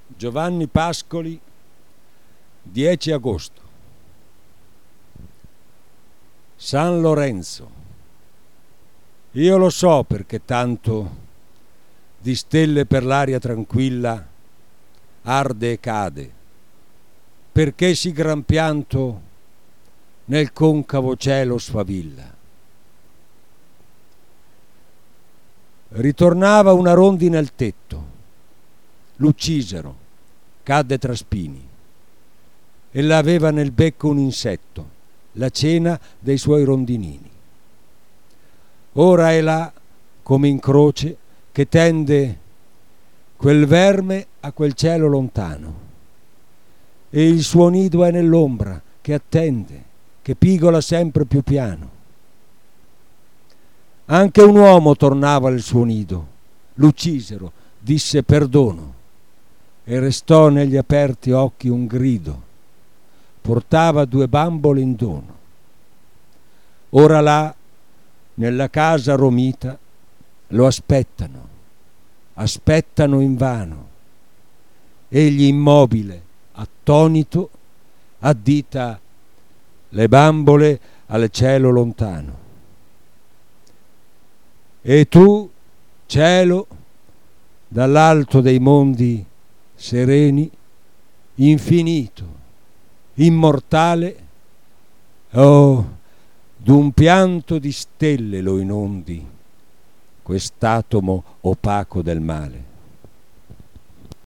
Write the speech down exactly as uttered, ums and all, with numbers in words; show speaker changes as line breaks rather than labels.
Giovanni Pascoli, dieci agosto. San Lorenzo. Io lo so perché tanto di stelle per l'aria tranquilla arde e cade, perché sì gran pianto nel concavo cielo sfavilla. Ritornava una rondine al tetto, l'uccisero, cadde tra spini. Ella aveva nel becco un insetto, la cena dei suoi rondinini. Ora è là, come in croce, che tende quel verme a quel cielo lontano. E il suo nido è nell'ombra, che attende, che pigola sempre più piano. Anche un uomo tornava al suo nido, l'uccisero, disse perdono, e restò negli aperti occhi un grido. Portava due bambole in dono. Ora là, nella casa romita, lo aspettano, aspettano invano. Egli immobile, attonito, addita le bambole al cielo lontano. E tu, cielo, dall'alto dei mondi sereni, infinito, immortale, oh, d'un pianto di stelle lo inondi, quest'atomo opaco del male.